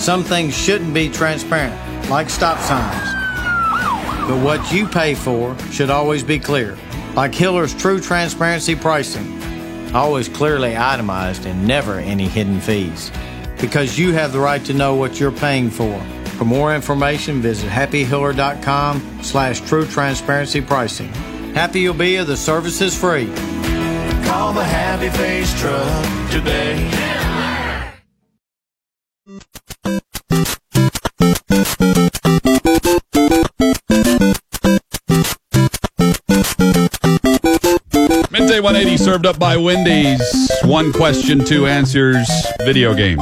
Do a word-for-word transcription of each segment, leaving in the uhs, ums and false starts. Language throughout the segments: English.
some things shouldn't be transparent, like stop signs. But what you pay for should always be clear, like Hiller's True Transparency pricing. Always clearly itemized and never any hidden fees. Because you have the right to know what you're paying for. For more information, visit happy hiller dot com slash true transparency pricing. Happy you'll be if the service is free. Call the Happy Face Truck today. Midday one eighty served up by Wendy's. One question, two answers, video games.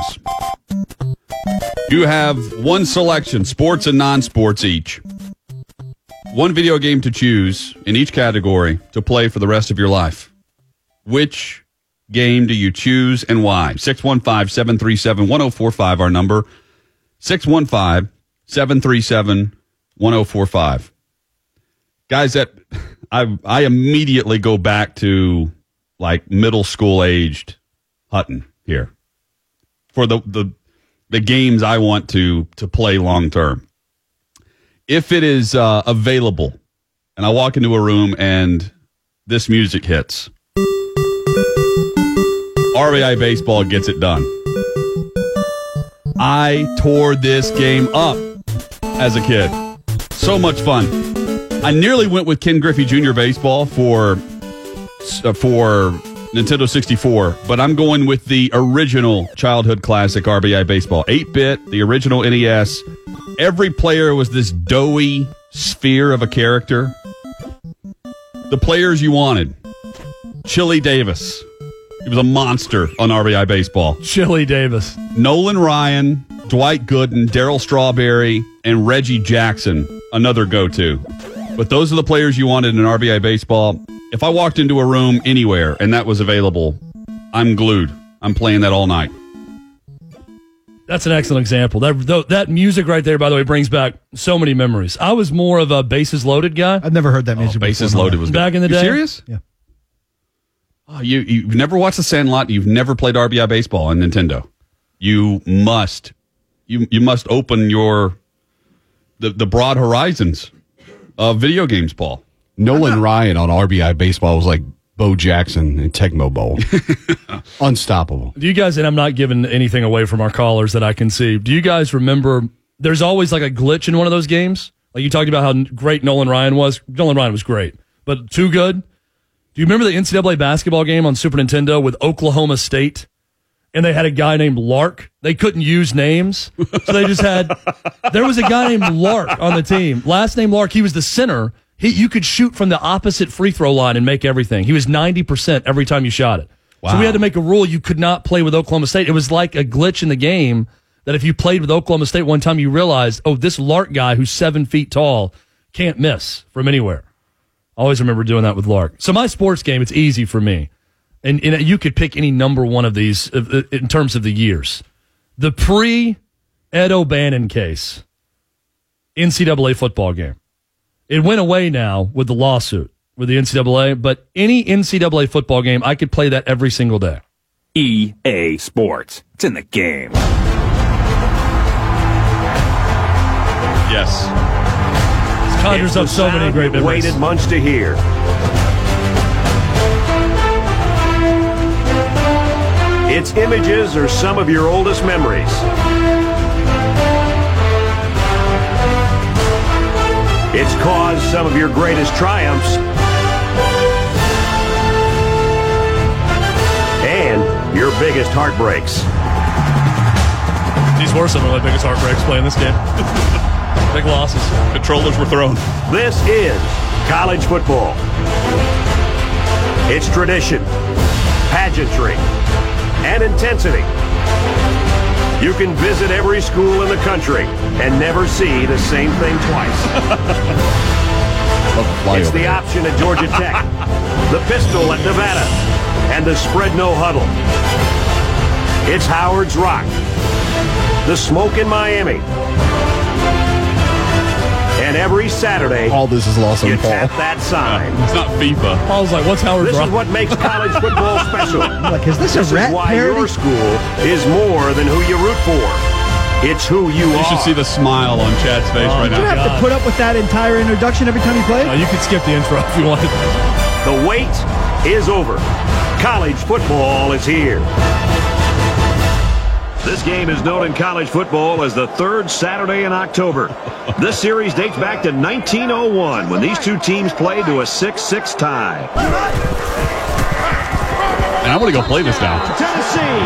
You have one selection, sports and non-sports each. One video game to choose in each category to play for the rest of your life. Which game do you choose and why? six one five, seven three seven, one oh four five, our number. six one five, seven three seven, one oh four five. Guys, that I I immediately go back to like middle school aged Hutton here for the the the games I want to to play long term. If it is uh, available, and I walk into a room and this music hits, R B I Baseball gets it done. I tore this game up as a kid. So much fun. I nearly went with Ken Griffey Junior Baseball for uh, for Nintendo sixty-four, but I'm going with the original childhood classic R B I Baseball. eight-bit, the original N E S. Every player was this doughy sphere of a character. The players you wanted. Chili Davis. He was a monster on R B I Baseball. Chili Davis. Nolan Ryan, Dwight Gooden, Darryl Strawberry, and Reggie Jackson, another go-to. But those are the players you wanted in R B I Baseball. If I walked into a room anywhere and that was available, I'm glued. I'm playing that all night. That's an excellent example. That that music right there, by the way, brings back so many memories. I was more of a Bases Loaded guy. I've never heard that music oh, before. Bases Loaded was back good. in the you day. Serious? Yeah. Oh, you you've never watched The Sandlot. You've never played R B I Baseball on Nintendo. You must. You you must open your the the broad horizons of video games, Paul. Nolan Ryan on R B I Baseball was like Bo Jackson in Tecmo Bowl. Unstoppable. Do you guys, and I'm not giving anything away from our callers that I can see, do you guys remember there's always like a glitch in one of those games? Like you talked about how great Nolan Ryan was. Nolan Ryan was great, but too good. Do you remember the N C double A basketball game on Super Nintendo with Oklahoma State? And they had a guy named Lark. They couldn't use names. So they just had, there was a guy named Lark on the team. Last name Lark. He was the center. He, you could shoot from the opposite free throw line and make everything. He was ninety percent every time you shot it. Wow. So we had to make a rule you could not play with Oklahoma State. It was like a glitch in the game that if you played with Oklahoma State one time, you realized, oh, this Lark guy who's seven feet tall can't miss from anywhere. I always remember doing that with Lark. So my sports game, it's easy for me. And, and you could pick any number one of these in terms of the years. The pre-Ed O'Bannon case, N C double A football game. It went away now with the lawsuit with the N C double A, but any N C double A football game, I could play that every single day. E A Sports. It's in the game. Yes. This conjures up so many great memories. Waited months to hear. Its images are some of your oldest memories. It's caused some of your greatest triumphs. And your biggest heartbreaks. These were some of my biggest heartbreaks playing this game. Big losses. Controllers were thrown. This is college football. It's tradition, pageantry, and intensity. You can visit every school in the country and never see the same thing twice. It's the option at Georgia Tech, the pistol at Nevada, and the spread no huddle. It's Howard's Rock, the smoke in Miami. And every Saturday, all this is lost you on Paul. tap that sign. It's not FIFA. Paul's like, what's Howard's This Rock? is what makes college football special. Like, is this a This rat is why parody? your school is more than who you root for. It's who you, You are. should see the smile on Chad's face Oh, right Do you now. have God. to put up with that entire introduction every time you play? Uh, you could skip the intro if you wanted. The wait is over. College football is here. This game is known in college football as the third Saturday in October. This series dates back to nineteen oh one when these two teams played to a six six tie. And I want to go play this now. Tennessee.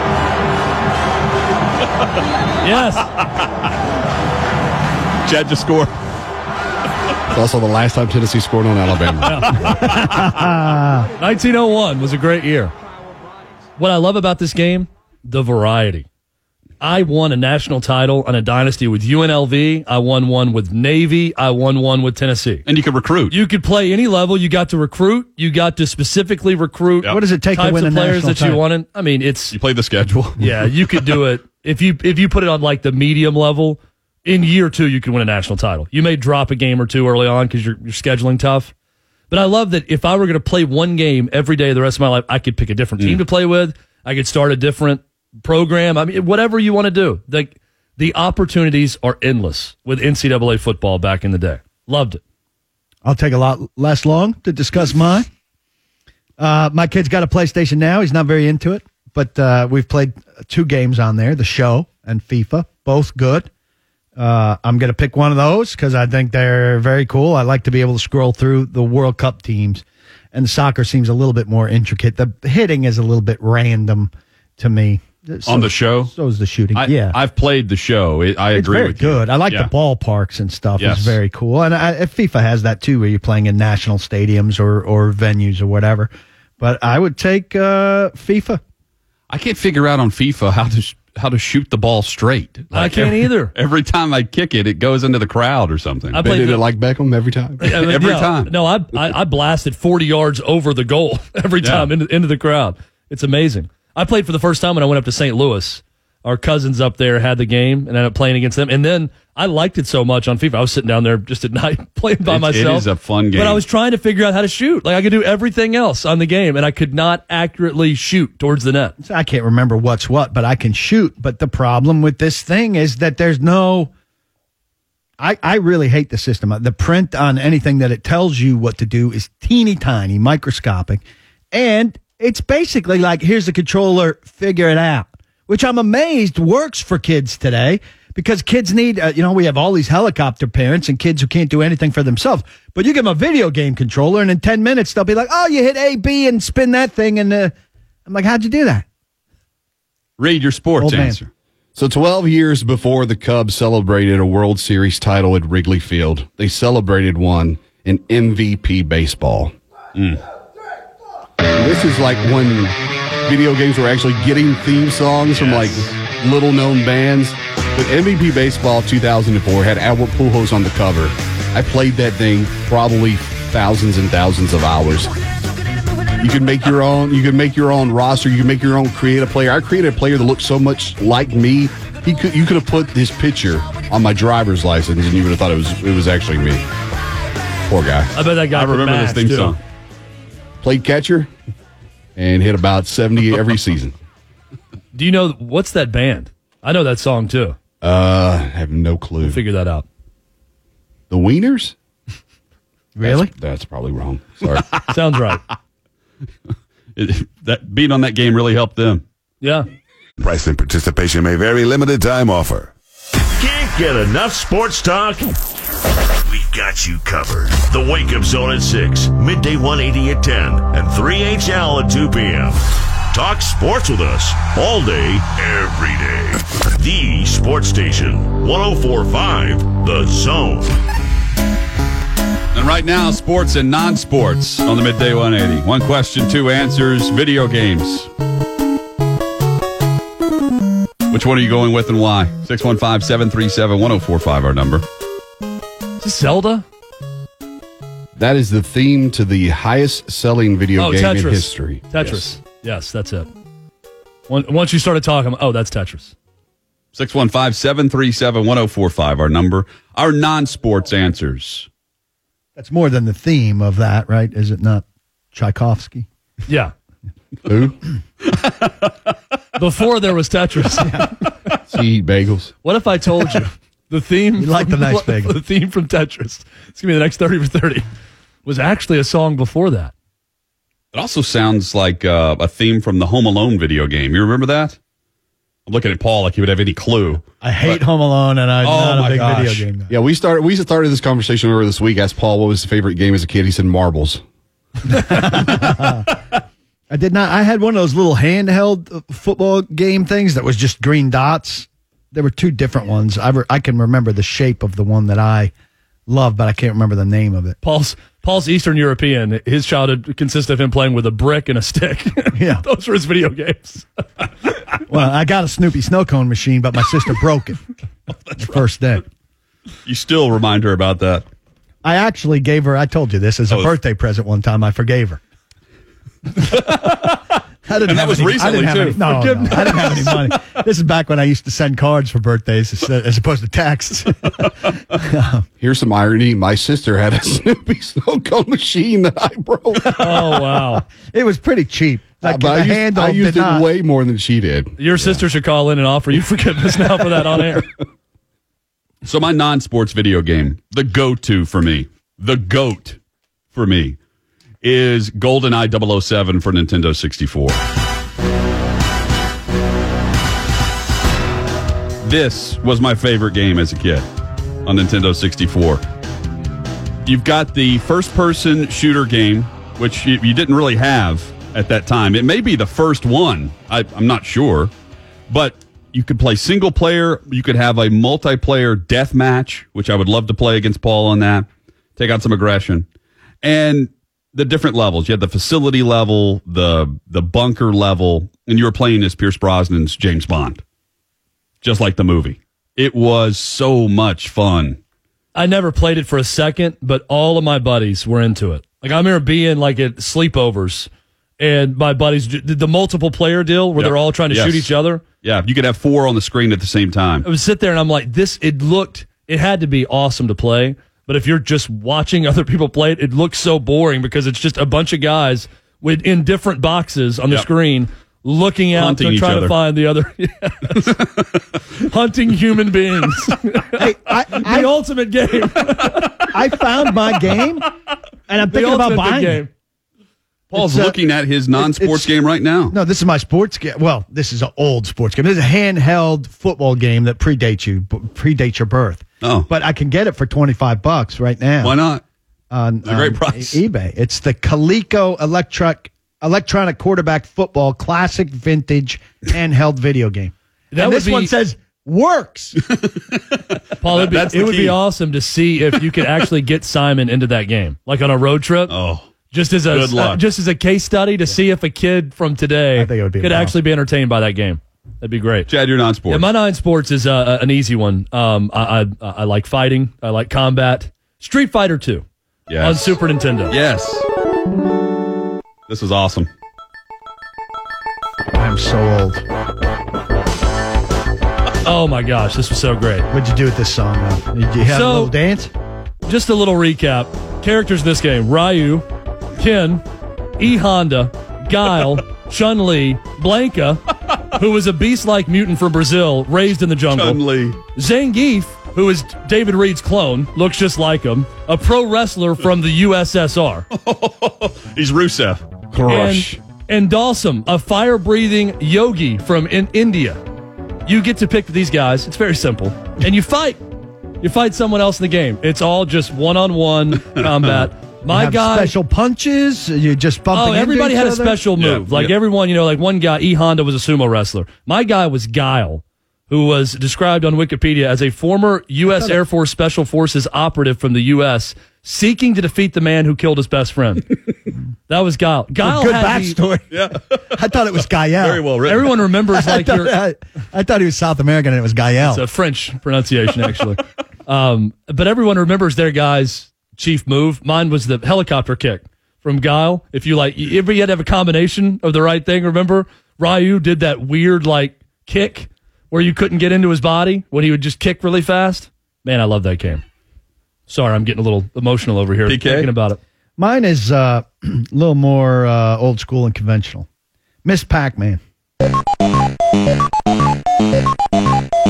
Yes. Chad just scored. It's also the last time Tennessee scored on Alabama. nineteen oh one was a great year. What I love about this game, the variety. I won a national title on a dynasty with U N L V. I won one with Navy. I won one with Tennessee. And you could recruit. You could play any level. You got to recruit. You got to specifically recruit. Yep. What does it take to types win a of players national that you title? wanted. I mean, it's You played the schedule. yeah. You could do it if you if you put it on like the medium level. In year two, you can win a national title. You may drop a game or two early on because you're you're scheduling tough. But I love that if I were going to play one game every day the rest of my life, I could pick a different team Mm. to play with. I could start a different program. I mean, whatever you want to do. The, the opportunities are endless with N C double A football back in the day. Loved it. I'll take a lot less long to discuss mine. Uh, my kid's got a PlayStation now. He's not very into it, but uh, we've played two games on there, the show and FIFA, both good. Uh, I'm going to pick one of those because I think they're very cool. I like to be able to scroll through the World Cup teams, and the soccer seems a little bit more intricate. The hitting is a little bit random to me. So, On the show? So is the shooting. I, yeah. I've played the show. It, I It's agree very with good. you. I like Yeah. the ballparks and stuff. Yes. It's very cool. And I, FIFA has that too, where you're playing in national stadiums or, or venues or whatever. But I would take uh, FIFA. I can't figure out on FIFA how to sh- how to shoot the ball straight. I can't every, either. Every time I kick it, it goes into the crowd or something. I They played did the- it like Beckham every time. I mean, Every yeah, time. No, I, I I blasted forty yards over the goal every Yeah. time into, into the crowd. It's amazing. I played for the first time when I went up to Saint Louis. Our cousins up there had the game and ended up playing against them. And then I liked it so much on FIFA. I was sitting down there just at night playing by It- it myself. is a fun game. But I was trying to figure out how to shoot. Like I could do everything else on the game, and I could not accurately shoot towards the net. I can't remember what's what, but I can shoot. But the problem with this thing is that there's no. I, I really hate the system. The print on anything that it tells you what to do is teeny tiny, microscopic. And it's basically like, here's the controller, figure it out, which I'm amazed works for kids today because kids need, uh, you know, we have all these helicopter parents and kids who can't do anything for themselves. But you give them a video game controller and in ten minutes, they'll be like, oh, you hit A, B and spin that thing. And uh, I'm like, how'd you do that? Read your sports Old man. answer. So twelve years before the Cubs celebrated a World Series title at Wrigley Field, they celebrated one in M V P baseball. Mm. This is like when video games were actually getting theme songs from like little known bands. But M V P Baseball two thousand four had Albert Pujols on the cover. I played that thing probably thousands and thousands of hours. You can make your own. You can make your own roster. You can make your own create a player. I created a player that looked so much like me. He could. You could have put this picture on my driver's license, and you would have thought it was. It was actually me. Poor guy. I bet that guy I could remember match, this theme too. song. Played catcher, and hit about seventy every season. Do you know what's that band? I know that song too. Uh, I have no clue. Figure that out. The Wieners? Really? That's, that's probably wrong. Sorry. Sounds right. It, that beat on that game really helped them. Yeah. Price and participation may vary. Limited time offer. Can't get enough sports talk? We've got you covered. The Wake Up Zone at six, midday one eighty at ten, and three H L at two p.m. Talk sports with us all day, every day. The Sports Station, one oh four point five, The Zone. And right now, sports and non-sports on the Midday one eighty. One question, two answers, video games. Which one are you going with and why? six one five, seven three seven, one oh four five, our number. Is this Zelda? That is the theme to the highest selling video Oh, game Tetris. in history. Tetris. Yes. Yes, that's it. Once once you started talking, oh, that's Tetris. six one five, seven three seven, one oh four five, our number. Our non-sports answers. That's more than the theme of that, right? Is it not Tchaikovsky? Yeah. Who? Before there was Tetris. So you eat bagels. What if I told you the theme? You like the from- nice bagel. The theme from Tetris. It's gonna be the next thirty for thirty. Was actually a song before that. It also sounds like uh, a theme from the Home Alone video game. You remember that? I'm looking at Paul like he would have any clue. I hate Home Alone, and I'm Oh, not a my big gosh. video game guy. Yeah, we started. We started this conversation earlier this week. Asked Paul what was his favorite game as a kid. He said marbles. I did not. I had one of those little handheld uh, football game things that was just green dots. There were two different ones. I, re- I can remember the shape of the one that I loved, but I can't remember the name of it. Paul's Paul's Eastern European. His childhood consisted of him playing with a brick and a stick. Yeah. Those were his video games. Well, I got a Snoopy snow cone machine, but my sister broke it the first day. You still remind her about that. I actually gave her, I told you this, as a Oh, birthday present one time. I forgave her. I didn't And that have was any, recently, I didn't have too. Any, no, no, I didn't have any money. This is back when I used to send cards for birthdays as, as opposed to texts. Here's some irony. My sister had a Snoopy snow cone machine that I broke. Oh, wow. It was pretty cheap. Like, but the I used, handle I used did it not. way more than she did. Your sister should call in and offer you forgiveness now for that on air. So my non-sports video game, the go-to for me, the GOAT for me, is GoldenEye double oh seven for Nintendo sixty-four. This was my favorite game as a kid on Nintendo sixty-four. You've got the first-person shooter game, which you, you didn't really have at that time. It may be the first one. I, I'm not sure. But you could play single player. You could have a multiplayer death match, which I would love to play against Paul on that. Take out some aggression. And the different levels. You had the facility level, the the bunker level, and you were playing as Pierce Brosnan's James Bond. Just like the movie. It was so much fun. I never played it for a second, but all of my buddies were into it. Like, I remember being like at sleepovers, and my buddies did the multiple player deal where Yep. they're all trying to Yes. shoot each other. Yeah, you could have four on the screen at the same time. I would sit there and I'm like, this, it looked, it had to be awesome to play. But if you're just watching other people play it, it looks so boring because it's just a bunch of guys with in different boxes on the Yep. screen looking out Hunting to each try other. to find the other. Yes. Hunting human beings. Hey, I, the I, ultimate game. I found my game, and I'm The thinking about ultimate buying game. it. Paul's It's, uh, looking at his non-sports it's- game right now. No, this is my sports game. Well, this is an old sports game. This is a handheld football game that predates you, b- predates your birth. Oh. But I can get it for twenty-five bucks right now. Why not? On, It's a great on price. e- eBay. It's the Coleco electric electronic quarterback football classic vintage handheld video game. That and would this be- one says works. Paul, it'd be, That's it the would key. be awesome to see if you could actually get Simon into that game, like on a road trip. Oh, Just as a Good luck. uh, just as a case study to see if a kid from today I think it would be could wow. actually be entertained by that game. That'd be great. Chad, you're non-sports. Yeah, my nine sports is uh, an easy one. Um, I, I I like fighting. I like combat. Street Fighter two Yes. on Super Nintendo. Yes. This is awesome. I'm so old. Oh my gosh, this was so great. What'd you do with this song? Though? Did you have So- a little dance? Just a little recap. Characters in this game: Ryu, Ken, E Honda, Guile, Chun Li, Blanca, who was a beast-like mutant from Brazil, raised in the jungle. Chun-Li. Zangief, who is David Reed's clone, looks just like him, a pro wrestler from the U S S R. He's Rusev. Crush. And, and Dalsum, a fire-breathing yogi from in India. You get to pick these guys. It's very simple. And you fight. You fight someone else in the game. It's all just one-on-one combat. My Have guy... special punches. You just bumping. Oh, everybody into had each a other? special move. Yeah, like yeah. everyone, you know, like one guy, E Honda, was a sumo wrestler. My guy was Guile, who was described on Wikipedia as a former U S Air Force Special Forces operative from the U S seeking to defeat the man who killed his best friend. That was Guile. Guile Good had the- backstory. Yeah, I thought it was Gael. Very well written. Everyone remembers I like thought, your. I, I thought he was South American and it was Gael. It's a French pronunciation, actually. um, but everyone remembers their guy's chief move. Mine was the helicopter kick from Guile. If you like, you ever you had to have a combination of the right thing. Remember, Ryu did that weird like kick where you couldn't get into his body when he would just kick really fast. Man, I love that game. Sorry, I'm getting a little emotional over here P K? thinking about it. Mine is uh, a little more uh, old school and conventional. Miss Pac-Man.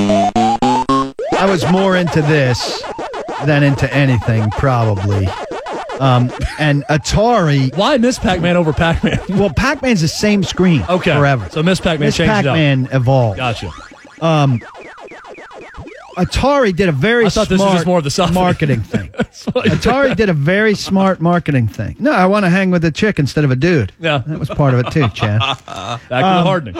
I was more into this than into anything, probably. Um, and Atari. Why Miss Pac-Man over Pac-Man? Well, Pac-Man's the same screen okay. forever. So Miss Pac-Man Miss changed Pac-Man it up. evolved. Gotcha. Um, Atari did a very I thought smart this was just more of the soft marketing thing. Atari did a very smart marketing thing. No, I want to hang with a chick instead of a dude. Yeah. That was part of it too, Chad. Back um, to the hardening.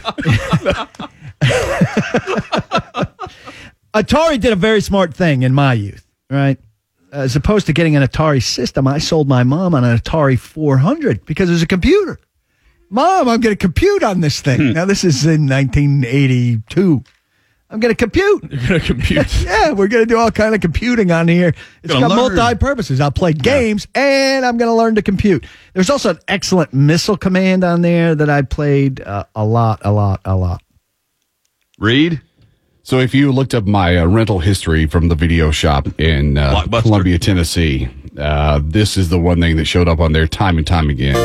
Atari did a very smart thing in my youth, right? As opposed to getting an Atari system, I sold my mom on an Atari four hundred because it was a computer. Mom, I'm going to compute on this thing. Hmm. Now, this is in nineteen eighty-two. I'm going to compute. You're going to compute. Yeah, we're going to do all kind of computing on here. It's got learn. multi-purposes. I'll play games, yeah. and I'm going to learn to compute. There's also an excellent missile command on there that I played uh, a lot, a lot, a lot. Reed? So if you looked up my uh, rental history from the video shop in uh, Columbia, Tennessee, uh, this is the one thing that showed up on there time and time again.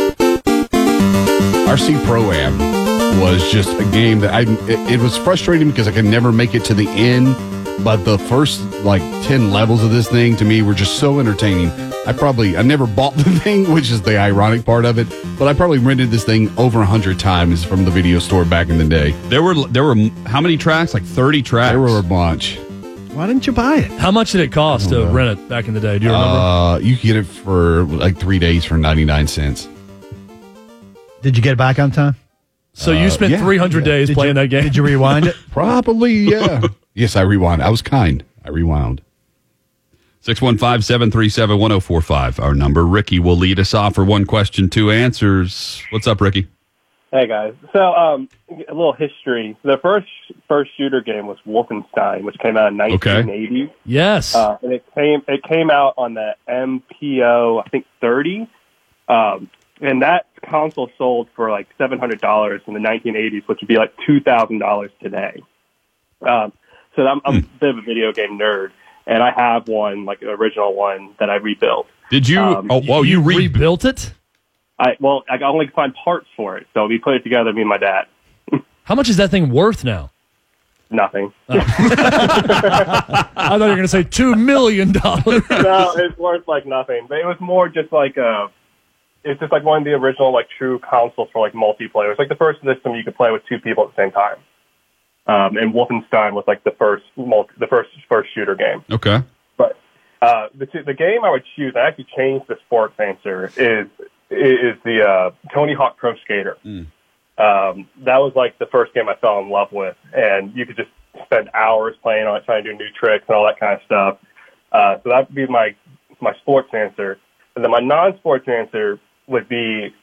R C Pro-Am was just a game that I, it, it was frustrating because I could never make it to the end, but the first like ten levels of this thing to me were just so entertaining. I probably, I never bought the thing, which is the ironic part of it, but I probably rented this thing over a hundred times from the video store back in the day. There were, there were how many tracks? Like thirty tracks? There were a bunch. Why didn't you buy it? How much did it cost to know. rent it back in the day? Do you remember? Uh, you could get it for like three days for ninety-nine cents. Did you get it back on time? So you spent uh, yeah, three hundred yeah. days Did playing you, that game? Did you rewind it? Probably, yeah. Yes, I rewound. I was kind. I rewound. six one five, seven three seven, one oh four five, our number. Ricky will lead us off for one question, two answers. What's up, Ricky? Hey, guys. So, um, a little history. The first first shooter game was Wolfenstein, which came out in nineteen eighty. Okay. Yes. Uh, and it came it came out on the M P O, I think, thirty. Um, and that console sold for like seven hundred dollars in the nineteen eighties, which would be like two thousand dollars today. Um, so I'm, I'm hmm. a bit of a video game nerd. And I have one, like an original one, that I rebuilt. Did you? Um, oh, whoa, you, you re- rebuilt it? I well, I only could find parts for it, so we put it together, me and my dad. How much is that thing worth now? Nothing. Oh. I thought you were going to say two million dollars. No, it's worth like nothing. But it was more just like a. It's just like one of the original like true consoles for like multiplayer. It's like the first system you could play with two people at the same time. Um, and Wolfenstein was like the first multi, the first first shooter game. Okay. But uh, the the game I would choose, I actually changed the sports answer, is is the uh, Tony Hawk Pro Skater. Mm. Um, that was like the first game I fell in love with, and you could just spend hours playing on it, trying to do new tricks and all that kind of stuff. Uh, so that would be my my sports answer. And then my non-sports answer would be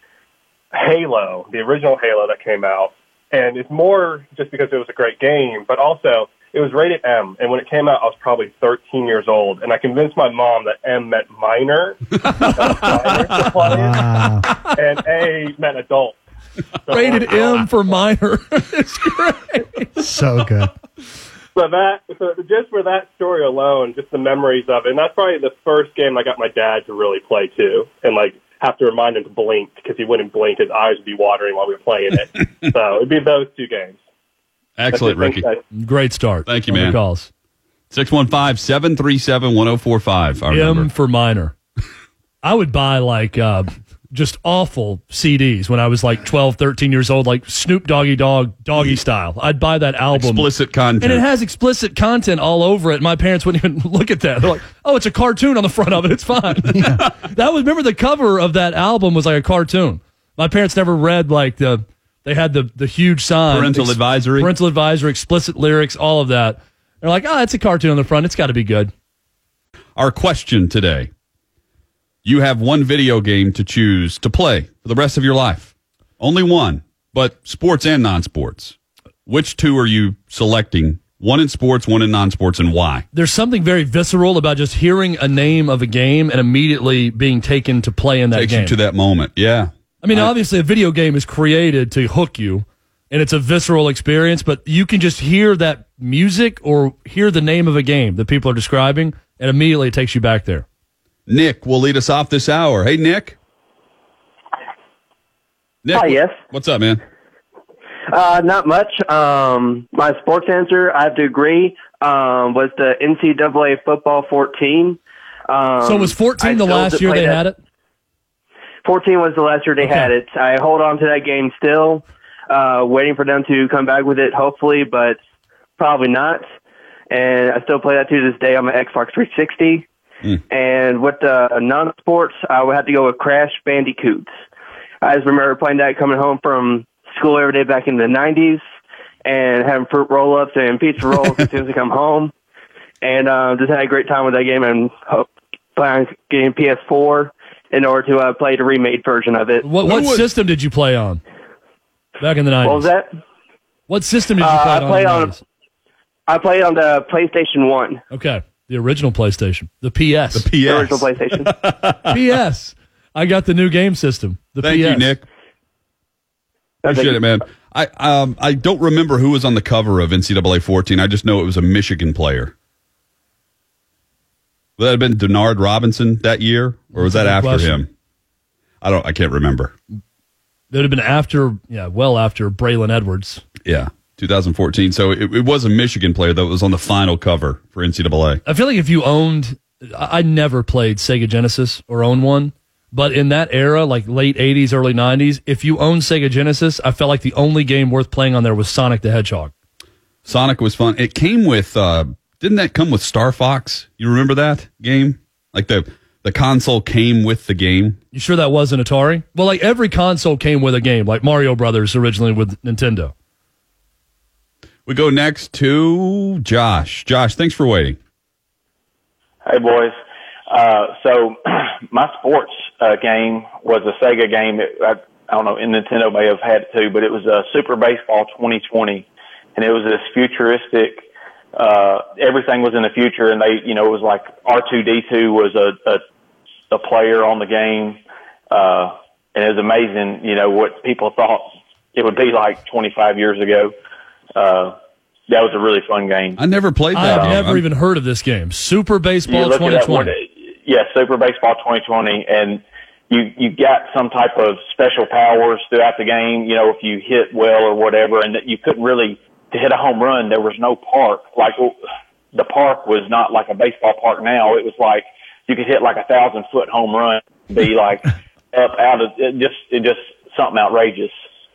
Halo, the original Halo that came out. And it's more just because it was a great game, but also it was rated M. And when it came out, I was probably thirteen years old. And I convinced my mom that M meant minor, minor to play it, and A meant adult. So rated M for minor. It's great. So good. So that, so just for that story alone, just the memories of it. And that's probably the first game I got my dad to really play too. And like, have to remind him to blink because he wouldn't blink. His eyes would be watering while we were playing it. So it'd be those two games. Excellent, Ricky. Great start. Thank you, man. Calls. six one five, seven three seven, one oh four five. Our M number. for minor. I would buy like uh, just awful C Ds when I was like twelve, thirteen years old, like Snoop Doggy Dogg, Doggy Style. I'd buy that album. Explicit content. And it has explicit content all over it. My parents wouldn't even look at that. They're like, oh, it's a cartoon on the front of it. It's fine. Yeah. That was, remember the cover of that album was like a cartoon. My parents never read like the, they had the, the huge sign. Parental ex- advisory. Parental advisory, explicit lyrics, all of that. They're like, oh, it's a cartoon on the front. It's got to be good. Our question today. You have one video game to choose to play for the rest of your life. Only one, but sports and non-sports. Which two are you selecting? One in sports, one in non-sports, and why? There's something very visceral about just hearing a name of a game and immediately being taken to play in that Takes game. Takes you to that moment, yeah. I mean, I, obviously a video game is created to hook you, and it's a visceral experience, but you can just hear that music or hear the name of a game that people are describing, and immediately it takes you back there. Nick will lead us off this hour. Hey, Nick. Nick, Hi, yes. What's up, man? Uh, not much. Um, my sports answer, I have to agree. um, was the N C double A football fourteen. Um, so was fourteen I the still last year play they that- had it? fourteen was the last year they Okay. had it. I hold on to that game still, uh, waiting for them to come back with it, hopefully, but probably not. And I still play that to this day on my Xbox three sixty. Mm. And with the non-sports, I would have to go with Crash Bandicoot. I just remember playing that coming home from school every day back in the nineties and having fruit roll-ups and pizza rolls as soon as I come home. And uh, just had a great time with that game and hope plan on getting P S four in order to uh, play the remade version of it. What, what system did you play on back in the nineties? What was that? What system did you Uh, play I on? played in the on. nineties? I played on the PlayStation One. Okay, the original PlayStation, the P S. The P S. The original PlayStation. P S. I got the new game system. The Thank P S. you, Nick. Appreciate it, man. I um I don't remember who was on the cover of N C double A fourteen. I just know it was a Michigan player. Would that have been Denard Robinson that year, or was that Good after question. him? I don't. I can't remember. It would have been after, yeah, well after Braylon Edwards. Yeah, twenty fourteen. So it, it was a Michigan player that was on the final cover for N C double A. I feel like if you owned, I I never played Sega Genesis or owned one, but in that era, like late eighties, early nineties, if you owned Sega Genesis, I felt like the only game worth playing on there was Sonic the Hedgehog. Sonic was fun. It came with. Uh, didn't that come with Star Fox? You remember that game? Like the the console came with the game. You sure that wasn't Atari? Well, like every console came with a game, like Mario Brothers originally with Nintendo. We go next to Josh. Josh, thanks for waiting. Hey, boys. Uh, so my sports uh, game was a Sega game. It, I, I don't know, and Nintendo may have had it too, but it was uh, Super Baseball twenty twenty, and it was this futuristic. Uh, everything was in the future, and they, you know, it was like R two D two was a, a a player on the game, uh, and it was amazing, you know, what people thought it would be like twenty-five years ago. Uh, that was a really fun game. I never played that. I've game. never I'm- even heard of this game. Super You Baseball look at that one, twenty twenty. yeah, Super Baseball twenty twenty, and you you got some type of special powers throughout the game. You know, if you hit well or whatever, and that you couldn't really to hit a home run. There was no park. Like the park was not like a baseball park now. It was like you could hit like a thousand foot home run, be like up out of it just it just something outrageous.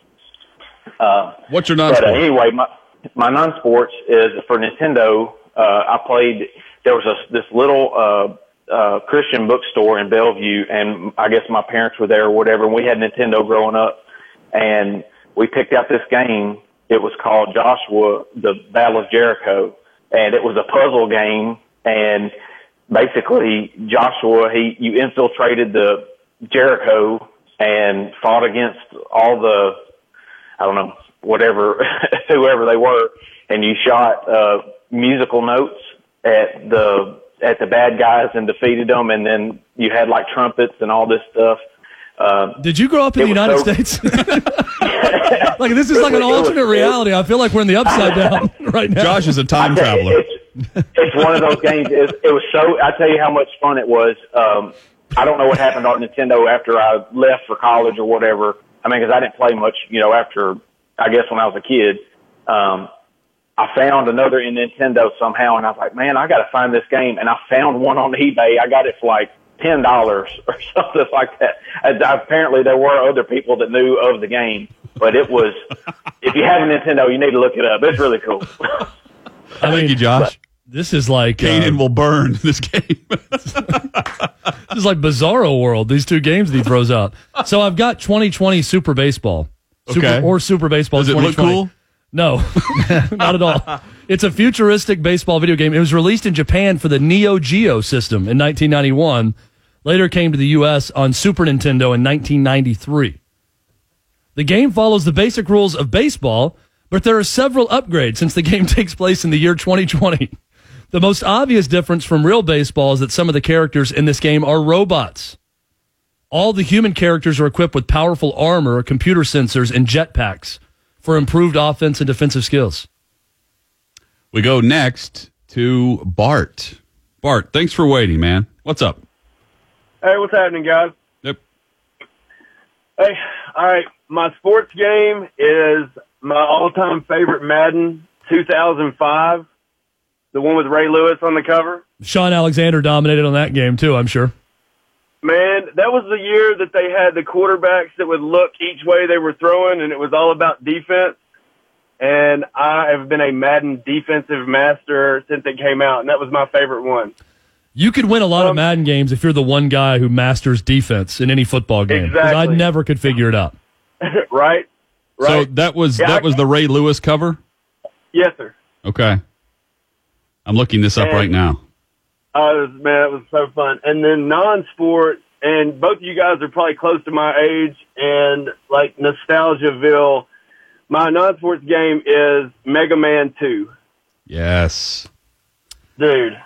Uh, What's your But non-sport? uh, anyway, my my non-sports is for Nintendo. Uh, I played. There was a this little uh, uh, Christian bookstore in Bellevue, and I guess my parents were there or whatever. And we had Nintendo growing up, and we picked out this game. It was called Joshua: The Battle of Jericho, and it was a puzzle game. And basically, Joshua he you infiltrated the Jericho and fought against all the I don't know whatever whoever they were, and you shot uh, musical notes at the at the bad guys and defeated them. And then you had like trumpets and all this stuff. Uh, Did you grow up in the it was United so- States? Like this is like an It was- alternate it was- reality. I feel like we're in the upside down right now. Josh is a time traveler. It's, it's one of those games. It, it was so. I tell you how much fun it was. Um, I don't know what happened on Nintendo after I left for college or whatever. I mean, because I didn't play much, you know, after I guess when I was a kid. Um, I found another in Nintendo somehow, and I was like, man, I got to find this game. And I found one on eBay. I got it for like ten dollars or something like that. And apparently, there were other people that knew of the game, but it was. If you have a Nintendo, you need to look it up. It's really cool. I mean, Thank you, Josh. This is like Kanan uh, will burn this game. This is like Bizarro World. These two games that he throws out. So I've got twenty twenty Super Baseball, Super, Okay. or Super Baseball. Does it look twenty twenty. cool? No, not at all. It's a futuristic baseball video game. It was released in Japan for the Neo Geo system in nineteen ninety-one. Later came to the U S on Super Nintendo in nineteen ninety-three. The game follows the basic rules of baseball, but there are several upgrades since the game takes place in the year twenty twenty. The most obvious difference from real baseball is that some of the characters in this game are robots. All the human characters are equipped with powerful armor, computer sensors, and jetpacks for improved offense and defensive skills. We go next to Bart. Bart, thanks for waiting, man. What's up? Hey, what's happening, guys? Yep. Hey, all right. My sports game is my all-time favorite Madden two thousand five. the one with Ray Lewis on the cover. Sean Alexander dominated on that game, too, I'm sure. Man, that was the year that they had the quarterbacks that would look each way they were throwing, and it was all about defense. And I have been a Madden defensive master since it came out, and that was my favorite one. You could win a lot um, of Madden games if you're the one guy who masters defense in any football game. Because I Exactly. never could figure it out. right? So Right. that was Yeah, that I- was the Ray Lewis cover? Yes, sir. Okay. I'm looking this up And- right now. Oh, it was, man, it was so fun. And then non-sport, and both of you guys are probably close to my age and like Nostalgiaville. My non-sports game is Mega Man two. Yes. Dude.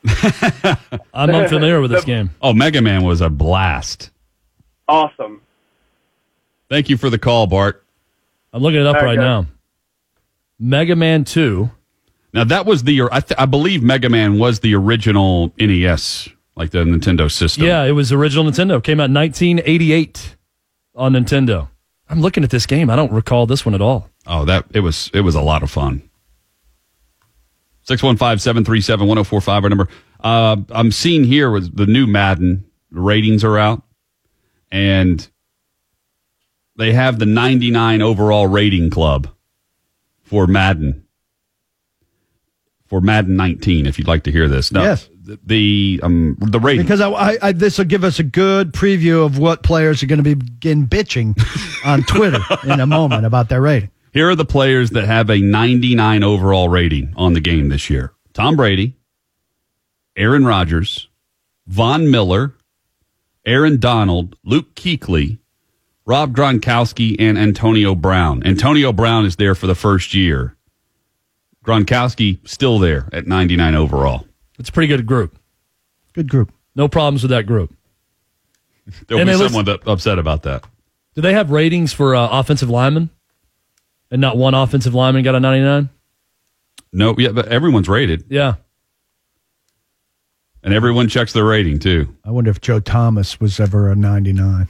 I'm unfamiliar with this game. Oh, Mega Man was a blast. Awesome. Thank you for the call, Bart. I'm looking it up Okay. right now. Mega Man two. Now that was the I, th- I believe Mega Man was the original N E S, like the Nintendo system. Yeah, it was original Nintendo. Came out in nineteen eighty-eight on Nintendo. I'm looking at this game. I don't recall this one at all. Oh, that it was it was a lot of fun. six one five, seven three seven, one oh four five our number. Uh, I'm seeing here with the new Madden, the ratings are out, and they have the ninety-nine overall rating club for Madden. For Madden nineteen, if you'd like to hear this. Now, Yes. The, the, um, the rating. Because I, I, I, this will give us a good preview of what players are going to be begin bitching on Twitter in a moment about their rating. Here are the players that have a ninety-nine overall rating on the game this year. Tom Brady, Aaron Rodgers, Von Miller, Aaron Donald, Luke Kuechly, Rob Gronkowski, and Antonio Brown. Antonio Brown is there for the first year. Gronkowski still there at ninety-nine overall. It's a pretty good group. Good group. No problems with that group. There'll And be they list- someone that upset about that. Do they have ratings for uh, offensive linemen? And not one offensive lineman got a ninety-nine? No, yeah, but everyone's rated. Yeah. And everyone checks their rating, too. I wonder if Joe Thomas was ever a ninety-nine.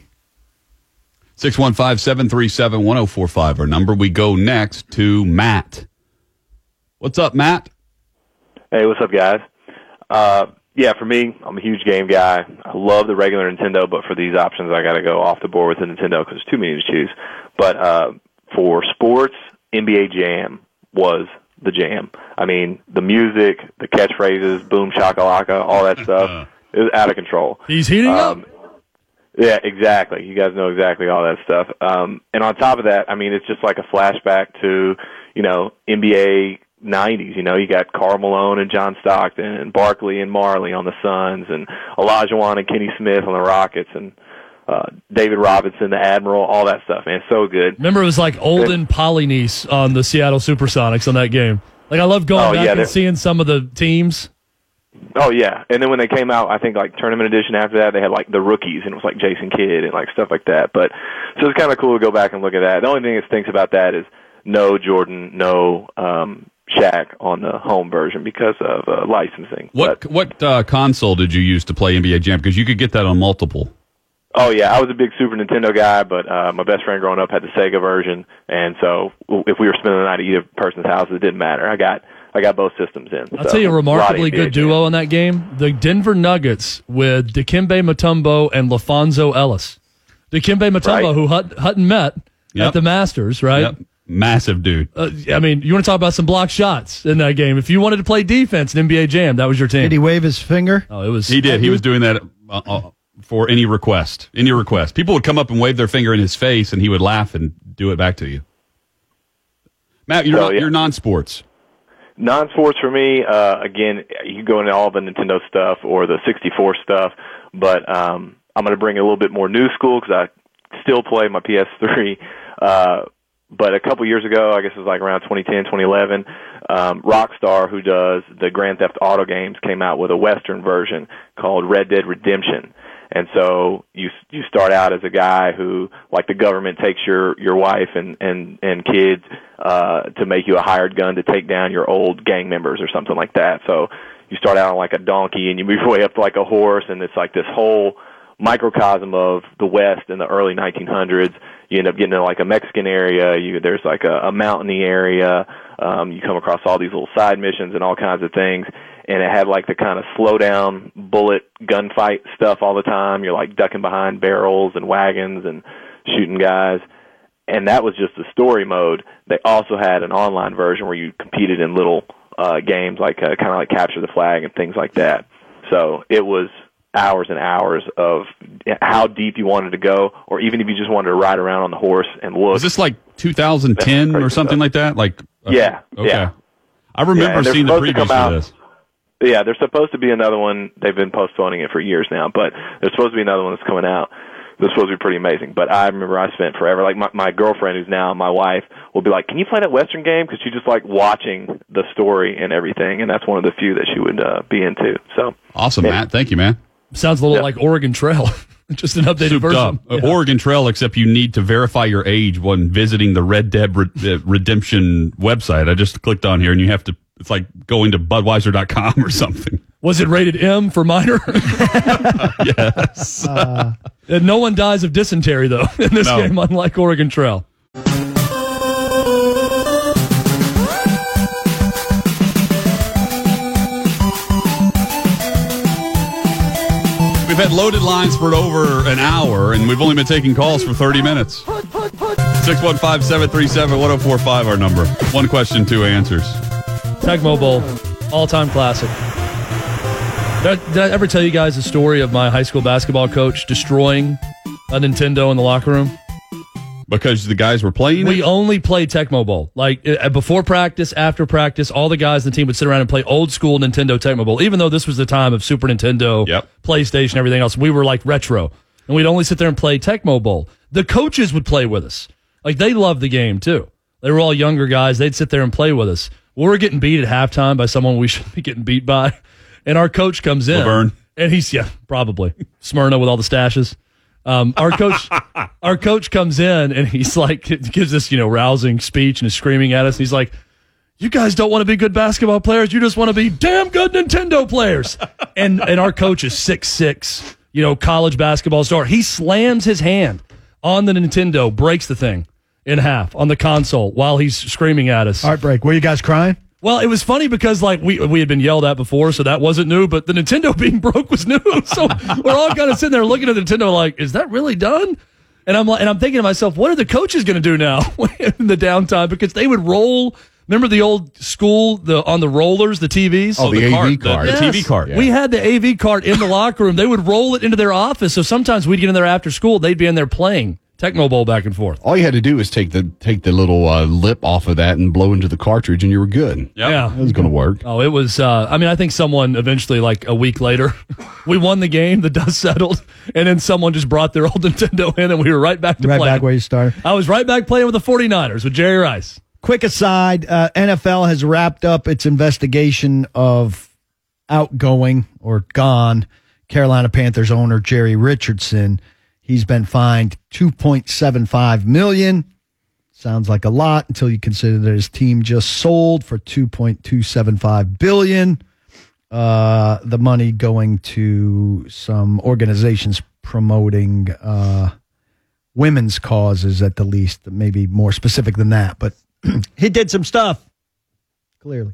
six one five, seven three seven, one oh four five our number. We go next to Matt. What's up, Matt? Hey, what's up, guys? Uh, yeah, for me, I'm a huge game guy. I love the regular Nintendo, but for these options, I got to go off the board with the Nintendo because there's too many to choose. But uh, for sports, N B A Jam was the jam. I mean, the music, the catchphrases, boom shakalaka, all that stuff, it was out of control. He's heating Um, up. Yeah, exactly. You guys know exactly all that stuff. Um, and on top of that, I mean, it's just like a flashback to, you know, N B A nineties. You know, you got Karl Malone and John Stockton and Barkley and Marley on the Suns and Olajuwon and Kenny Smith on the Rockets and uh, David Robinson, the Admiral, all that stuff, man. So good. Remember, it was like Olden Polynice on the Seattle Supersonics on that game. Like, I love going Oh, back yeah, and they're- seeing some of the teams. Oh, yeah. And then when they came out, I think, like, Tournament Edition after that, they had, like, the rookies, and it was, like, Jason Kidd and, like, stuff like that. But so it's kind of cool to go back and look at that. The only thing that stinks about that is no Jordan, no um, Shaq on the home version because of uh, licensing. What what uh, console did you use to play N B A Jam? Because you could get that on multiple. Oh, yeah, I was a big Super Nintendo guy, but uh, my best friend growing up had the Sega version, and so if we were spending the night at either person's house, it didn't matter. I got I got both systems in. I'll so, tell you a remarkably lot of N B A good duo in that game. The Denver Nuggets with Dikembe Mutombo and LaFonso Ellis. Dikembe Mutombo, Right. who Hut, Hutton met Yep. at the Masters, right? Yep. Massive dude. Uh, I mean, you want to talk about some block shots in that game. If you wanted to play defense in N B A Jam, that was your team. Did he wave his finger? Oh, it was. He did. He was doing that uh, uh, for any request. Any request. People would come up and wave their finger in his face, and he would laugh and do it back to you. Matt, you're, So, not, yeah. you're non-sports. Non-sports for me, uh, again, you can go into all the Nintendo stuff or the sixty-four stuff, but um, I'm going to bring a little bit more new school because I still play my P S three. Uh, but a couple years ago, I guess it was like around twenty ten, twenty eleven, um, Rockstar, who does the Grand Theft Auto games, came out with a Western version called Red Dead Redemption. And so you you start out as a guy who, like, the government takes your, your wife and, and, and kids uh, to make you a hired gun to take down your old gang members or something like that. So you start out on like a donkey and you move your way up to like a horse, and it's like this whole microcosm of the West in the early nineteen hundreds. You end up getting to like a Mexican area. You, there's like a, a mountainy area. Um, you come across all these little side missions and all kinds of things. And it had like the kind of slow down bullet gunfight stuff all the time. You're like ducking behind barrels and wagons and shooting guys. And that was just the story mode. They also had an online version where you competed in little uh, games like uh, kind of like Capture the Flag and things like that. So it was hours and hours of how deep you wanted to go, or even if you just wanted to ride around on the horse and look. Was this like two thousand ten or something stuff. like that? Like uh, yeah, okay. yeah. I remember yeah, seeing the supposed to previews come out- for this. Yeah, there's supposed to be another one. They've been postponing it for years now, but there's supposed to be another one that's coming out. That's supposed to be pretty amazing. But I remember I spent forever. Like my, my girlfriend, who's now my wife, will be like, "Can you play that Western game?" Because she just like watching the story and everything, and that's one of the few that she would uh, be into. So awesome, yeah. Matt. Thank you, man. Sounds a little Yeah. like Oregon Trail. Just an updated Souped version. up. Uh, Yeah. Oregon Trail, except you need to verify your age when visiting the Red Dead Re- uh, Redemption website. I just clicked on here, and you have to. It's like going to Budweiser dot com or something. Was it rated M for minor? Yes. Uh, and no one dies of dysentery, though, in this No. game, unlike Oregon Trail. We've had loaded lines for over an hour, and we've only been taking calls for thirty minutes. six one five, seven three seven, one oh four five, our number. One question, two answers. Tecmo Bowl, all-time classic. Did I, did I ever tell you guys the story of my high school basketball coach destroying a Nintendo in the locker room? Because the guys were playing We it? only played Tecmo Bowl. Like, uh, before practice, after practice, all the guys in the team would sit around and play old-school Nintendo Tecmo Bowl. Even though this was the time of Super Nintendo, Yep. PlayStation, everything else, we were, like, retro. And we'd only sit there and play Tecmo Bowl. The coaches would play with us. Like, they loved the game, too. They were all younger guys. They'd sit there and play with us. We were getting beat at halftime by someone we shouldn't be getting beat by. And our coach comes in. Laverne. And he's, yeah, probably. Smyrna with all the stashes. Um, our coach our coach comes in and he's like, gives this, you know, rousing speech and is screaming at us. He's like, "You guys don't want to be good basketball players. You just want to be damn good Nintendo players." And and our coach is six six, you know, college basketball star. He slams his hand on the Nintendo, breaks the thing in half on the console while he's screaming at us. Heartbreak. Were you guys crying? Well, it was funny because like we we had been yelled at before, so that wasn't new. But the Nintendo being broke was new. So we're all kind of sitting there looking at the Nintendo like, is that really done? And I'm like, and I'm thinking to myself, what are the coaches going to do now in the downtime? Because they would roll. Remember the old school the on the rollers, the T Vs. Oh, the, the A V cart, the- card. the Yes. T V cart. We had the A V cart in the locker room. They would roll it into their office. So sometimes we'd get in there after school. They'd be in there playing Tecmo Bowl back and forth. All you had to do was take the take the little uh, lip off of that and blow into the cartridge, and you were good. Yep. Yeah. That was going to work. Oh, it was, uh, I mean, I think someone eventually, like a week later, we won the game, the dust settled, and then someone just brought their old Nintendo in, and we were right back to Right playing. back where you started. I was right back playing with the forty-niners with Jerry Rice. Quick aside, uh, N F L has wrapped up its investigation of outgoing or gone Carolina Panthers owner Jerry Richardson. He's been fined two point seven five million dollars. Sounds like a lot until you consider that his team just sold for two point two seven five billion dollars. Uh, the money going to some organizations promoting uh, women's causes at the least, maybe more specific than that. But he did some stuff, clearly.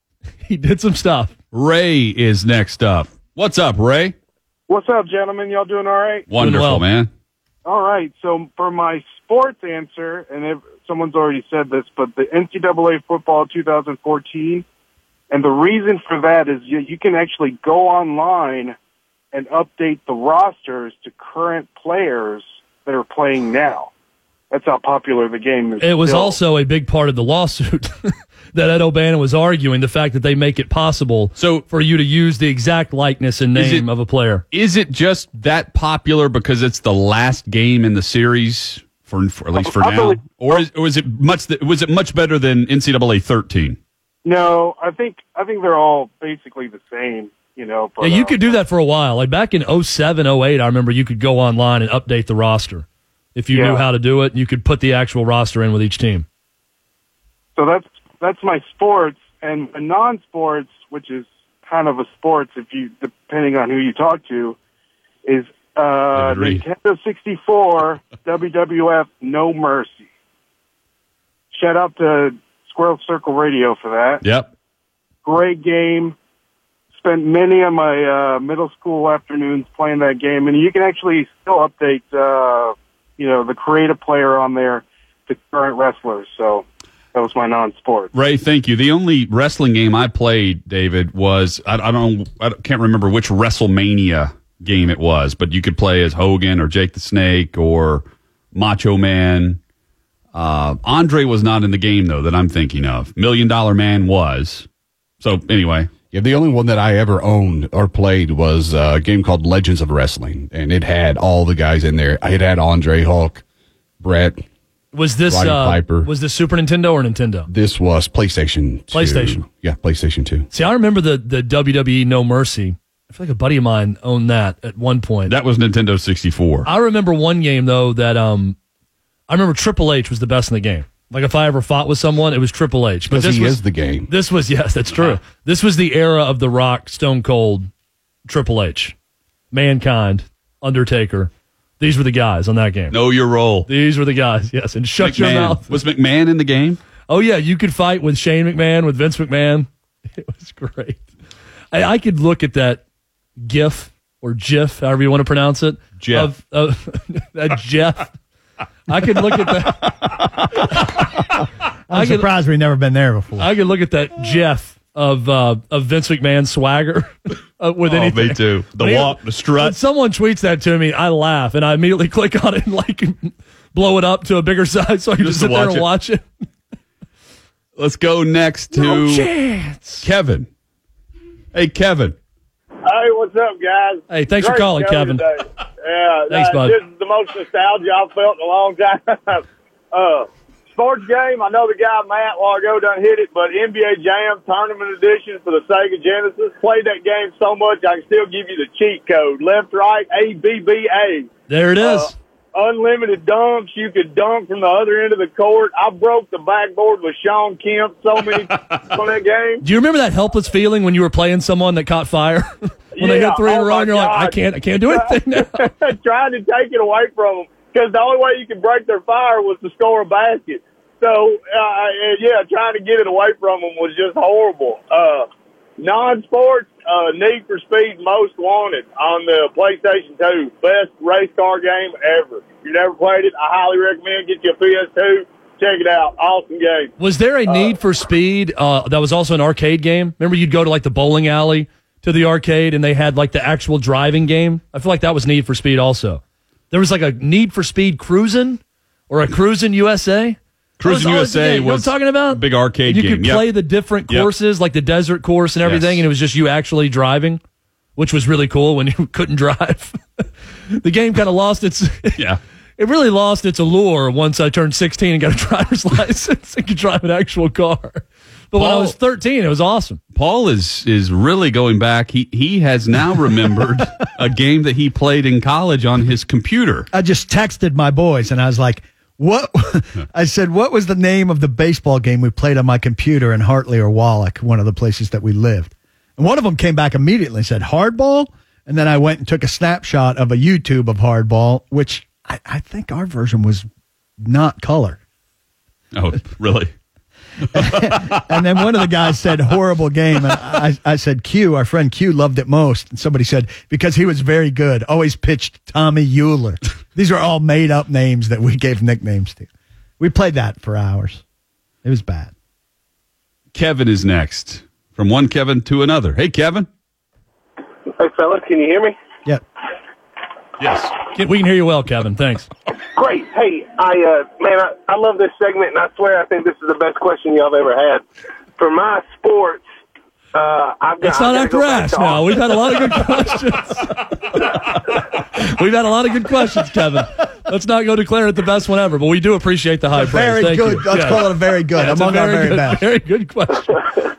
He did some stuff. Ray is next up. What's up, Ray? What's up, gentlemen? Y'all doing all right? Wonderful, well. man. All right. So for my sports answer, and if someone's already said this, but the N C double A football twenty fourteen, and the reason for that is you, you can actually go online and update the rosters to current players that are playing now. That's how popular the game is. It was still. also a big part of the lawsuit that Ed O'Bannon was arguing, the fact that they make it possible So- for you to use the exact likeness and Is name it- of a player. Is it just that popular because it's the last game in the series for, for at least for I now, believe- or is, or was it much? Was it much better than N C double A thirteen? No, I think I think they're all basically the same. You know, but, Yeah, you uh, could do that for a while. Like back in oh seven, oh eight, I remember you could go online and update the roster. If you Yeah. knew how to do it, you could put the actual roster in with each team. So that's that's my sports, and the non-sports, which is kind of a sports, if you depending on who you talk to, is Uh, Nintendo sixty-four, W W F No Mercy. Shout out to Squirrel Circle Radio for that. Yep. Great game. Spent many of my uh, middle school afternoons playing that game, and you can actually still update, uh, you know, the creative player on there to current wrestlers. So that was my non-sport. Ray, thank you. The only wrestling game I played, David, was I, I don't I can't remember which WrestleMania game it was, but you could play as Hogan or Jake the Snake or Macho Man. Uh, Andre was not in the game, though, that I'm thinking of. Million Dollar Man was. So, anyway. Yeah, the only one that I ever owned or played was a game called Legends of Wrestling, and it had all the guys in there. It had Andre, Hulk, Brett. Was this Roddy uh, Piper. was this Super Nintendo or Nintendo? This was PlayStation two. PlayStation. Yeah, PlayStation two. See, I remember the, the W W E No Mercy. I feel like a buddy of mine owned that at one point. That was Nintendo sixty-four. I remember one game, though, that um, I remember Triple H was the best in the game. Like, if I ever fought with someone, it was Triple H. Because he was, is the game. This was, yes, that's true. This was the era of The Rock, Stone Cold, Triple H, Mankind, Undertaker. These were the guys on that game. Know your role. These were the guys, yes. And shut McMahon. your mouth. Was McMahon in the game? Oh, yeah. You could fight with Shane McMahon, with Vince McMahon. It was great. I, I could look at that GIF or GIF, however you want to pronounce it. Jeff. Of, of, that Jeff. I could look at that. I'm I could, surprised we've never been there before. I could look at that Jeff of uh, of Vince McMahon's swagger uh, with Oh, anything. me too. The When walk, the strut. When someone tweets that to me, I laugh and I immediately click on it and like blow it up to a bigger size so I can just, Just sit to there watch and it. watch it. Let's go next to No chance. Kevin. Hey, Kevin. Hey, what's up, guys? Hey, thanks for Great calling, show Kevin. today. Yeah, Thanks, uh, bud. This is the most nostalgia I've felt in a long time. uh, sports game, I know the guy Matt a while ago done hit it, but N B A Jam Tournament Edition for the Sega Genesis. Played that game so much I can still give you the cheat code. Left, right, A, B, B, A. There it is. Uh, unlimited dunks. You could dunk from the other end of the court. I broke the backboard with Sean Kemp so many times on that game. Do you remember that helpless feeling when you were playing someone that caught fire? when they Yeah, hit three in a oh row my and you're like, I God. can't, I can't do anything now. Trying to take it away from them because the only way you could break their fire was to score a basket. So, uh, and yeah, trying to get it away from them was just horrible. Uh, non-sports, uh, Need for Speed Most Wanted on the PlayStation two. Best race car game ever. If you never played it, I highly recommend get you a P S two. Check it out. Awesome game. Was there a Need for Speed uh, that was also an arcade game? Remember you'd go to like the bowling alley to the arcade and they had like the actual driving game? I feel like that was Need for Speed also. There was like a Need for Speed Cruisin' or a Cruisin' U S A. Cruisin' That U was S A always the game. You know what was I'm talking about? big arcade you game. could Yep. play the different Yep. courses, like the desert course and everything, Yes. and it was just you actually driving, which was really cool when you couldn't drive. The game kind of lost its yeah. It really lost its allure once I turned sixteen and got a driver's license and could drive an actual car. But when I Paul- was thirteen, it was awesome. Paul is is really going back. He he has now remembered a game that he played in college on his computer. I just texted my boys and I was like, what? I said, what was the name of the baseball game we played on my computer in Hartley or Wallach, one of the places that we lived? And one of them came back immediately and said, Hardball? And then I went and took a snapshot of a YouTube of Hardball, which I, I think our version was not color. Oh, really? And then one of the guys said, horrible game. And I, I said, Q, our friend Q loved it most. And somebody said, because he was very good, always pitched Tommy Euler. These are all made up names that we gave nicknames to. We played that for hours. It was bad. Kevin is next. From one Kevin to another. Hey, Kevin. Hey, fellas, can you hear me? Yeah. Yes. We can hear you well, Kevin. Thanks. Great. Hey, I uh, man, I, I love this segment, and I swear I think this is the best question y'all have ever had. For my sports, uh, I've got. It's not I've after gotta go back ass to now. Austin. We've had a lot of good questions. We've had a lot of good questions, Kevin. Let's not go declare it the best one ever, but we do appreciate the high praise. Very Thank good. you. Let's Yeah. call it a very good. Yeah, it's a Among our very good, best. Very good question.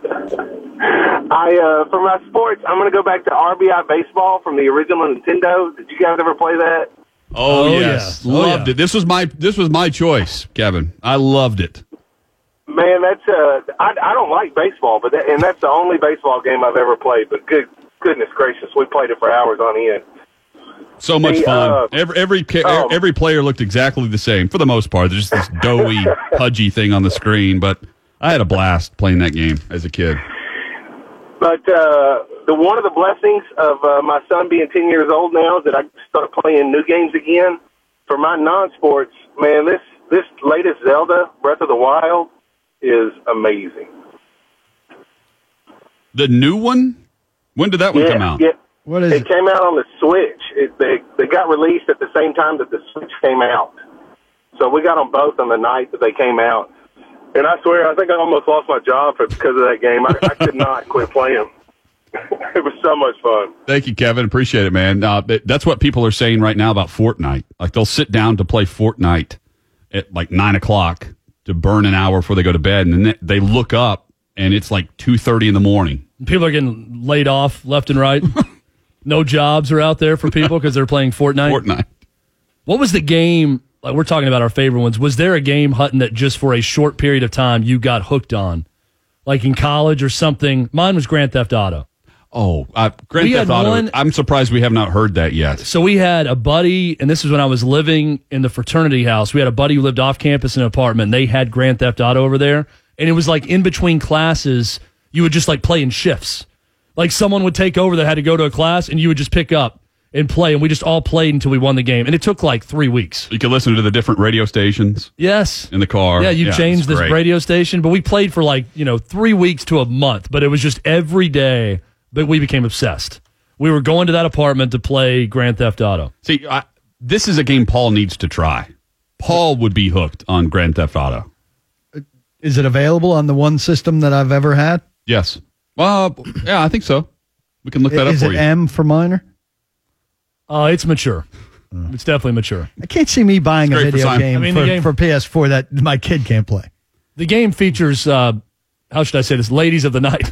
I uh, for my sports, I'm going to go back to R B I baseball from the original Nintendo. Did you guys ever play that? Oh, Oh, yes. yeah. Oh, Loved yeah. it. This was my this was my choice, Kevin. I loved it. Man, that's uh, I, I don't like baseball, but that, and that's the only baseball game I've ever played. But good goodness gracious, we played it for hours on end. So much Hey, fun. uh, every every ca- oh. every player looked exactly the same for the most part. There's just this doughy, pudgy thing on the screen, but I had a blast playing that game as a kid. But uh, the one of the blessings of uh, my son being ten years old now is that I start playing new games again. For my non-sports, man, this this latest Zelda, Breath of the Wild, is amazing. The new one? When did that one yeah, come out? Yeah. What is it? it? came out on the Switch. It, they, they got released at the same time that the Switch came out. So we got them both on the night that they came out. And I swear, I think I almost lost my job for, because of that game. I, I could not quit playing. It was so much fun. Thank you, Kevin. Appreciate it, man. Uh, but that's what people are saying right now about Fortnite. Like they'll sit down to play Fortnite at like nine o'clock to burn an hour before they go to bed, and then they look up and it's like two thirty in the morning. People are getting laid off left and right. No jobs are out there for people because they're playing Fortnite. Fortnite. What was the game? Like we're talking about our favorite ones. Was there a game, Hutton, that just for a short period of time you got hooked on, like in college or something? Mine was Grand Theft Auto. Oh, uh, Grand We Theft had Auto. one- I'm surprised we have not heard that yet. So we had a buddy, and this is when I was living in the fraternity house. We had a buddy who lived off campus in an apartment, and they had Grand Theft Auto over there. And it was like in between classes, you would just like play in shifts. Like someone would take over that had to go to a class, and you would just pick up and play. And we just all played until we won the game. And it took like three weeks. You could listen to the different radio stations. Yes. In the car. Yeah, you it's changed this great. radio station, but we played for like, you know, three weeks to a month, but it was just every day that we became obsessed. We were going to that apartment to play Grand Theft Auto. See, I, this is a game Paul needs to try. Paul would be hooked on Grand Theft Auto. Is it available on the one system that I've ever had? Yes. Well, yeah, I think so. We can look that Is up for it you. M for minor? Uh, it's mature. It's definitely mature. I can't see me buying It's a great for video Simon. game, I mean, for, the game- for P S four that my kid can't play. The game features, uh, how should I say this, ladies of the night.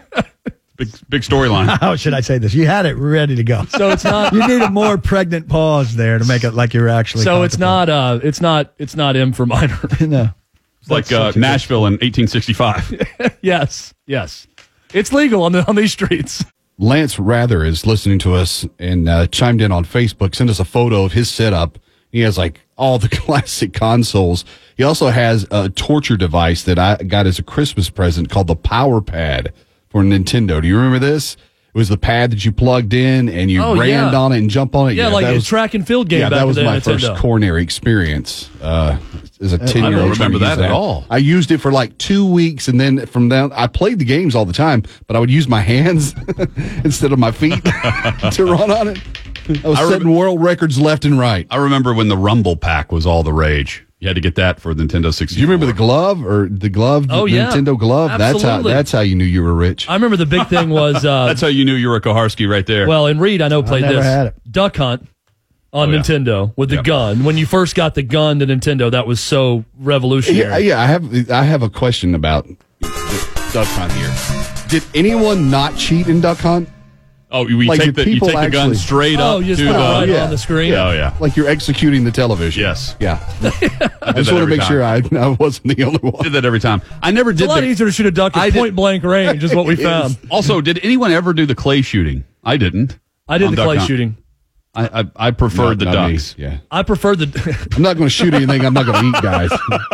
Big big storyline. How should I say this? You had it ready to go. So it's not. You need a more pregnant pause there to make it like you're actually. So it's not. Uh, it's not. It's not M for minor. no. It's like uh, Nashville in eighteen sixty-five. Yes. Yes. It's legal on the on these streets. Lance Rather is listening to us and uh, chimed in on Facebook, sent us a photo of his setup. He has like all the classic consoles. He also has a torture device that I got as a Christmas present called the Power Pad for Nintendo. Do you remember this? It was the pad that you plugged in and you Oh, ran yeah. on it and jump on it. Yeah, like that a was, track and field game yeah, back that was in the my Nintendo. first coronary experience uh, as a ten-year-old. I don't trying to remember use that at all. I used it for like two weeks, and then from then I played the games all the time, but I would use my hands instead of my feet to run on it. I was I setting world records left and right. I remember when the Rumble Pack was all the rage. You had to get that for Nintendo sixty-four. Do you remember the glove or the glove? Oh, the yeah. Nintendo glove. That's how. Absolutely. That's how you knew you were rich. I remember the big thing was. Uh, That's how you knew you were a Koharski right there. well, and Reed, I know played never this had it. Duck Hunt on Oh, yeah. Nintendo with the Yep. gun. When you first got the gun to Nintendo, that was so revolutionary. Yeah, yeah. I have. I have a question about Duck Hunt here. Did anyone not cheat in Duck Hunt? oh, we like, take did the you people take the gun actually- straight Oh, up you just to put it the right yeah. on the screen. Oh yeah. Like you're executing the television. Yes. Yeah. I did just that want to every make time. sure I, I wasn't the only one. Did that every time. I never It's a did lot the, easier to shoot a duck I at did- point blank range, is what we It found. is. Also, did anyone ever do the clay shooting? I didn't. I did On the Duck clay Hunt. shooting. I I, I preferred No, the not me. ducks. Yeah. I preferred the. I'm not going to shoot anything. I'm not going to eat guys.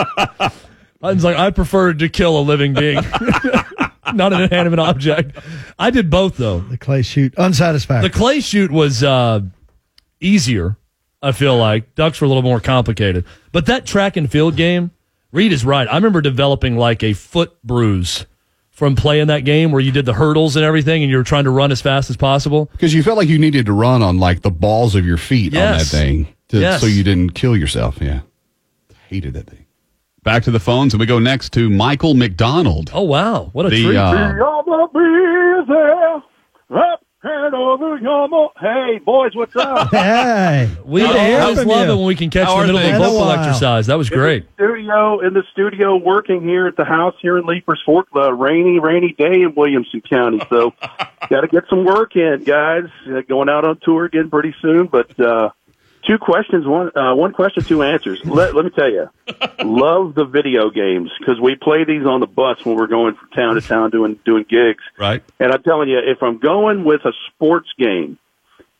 I was like, I preferred to kill a living being, not an inanimate object. I did both though. The clay shoot unsatisfactory. The clay shoot was uh, easier. I feel like ducks were a little more complicated, but that track and field game, Reed is right. I remember developing like a foot bruise from playing that game where you did the hurdles and everything, and you were trying to run as fast as possible. Because you felt like you needed to run on like the balls of your feet on that Yes. thing, to, Yes. so you didn't kill yourself. Yeah, hated that thing. Back to the phones, and we go next to Michael McDonald. Oh wow, what a The, treat! uh, Yama be there, up and over Yama. Hey, boys, what's up? Hey, we good to hear always from love you. it when we can catch How in the are middle of a things? vocal Been a while. exercise. That was great. Studio in the studio, working here at the house here in Leapers Fork. The rainy, rainy day in Williamson County. So, got to get some work in, guys. Uh, going out on tour again pretty soon. But uh, two questions, one uh, one question, two answers. Let, let me tell you, love the video games because we play these on the bus when we're going from town to town doing doing gigs. right. And I'm telling you, if I'm going with a sports game,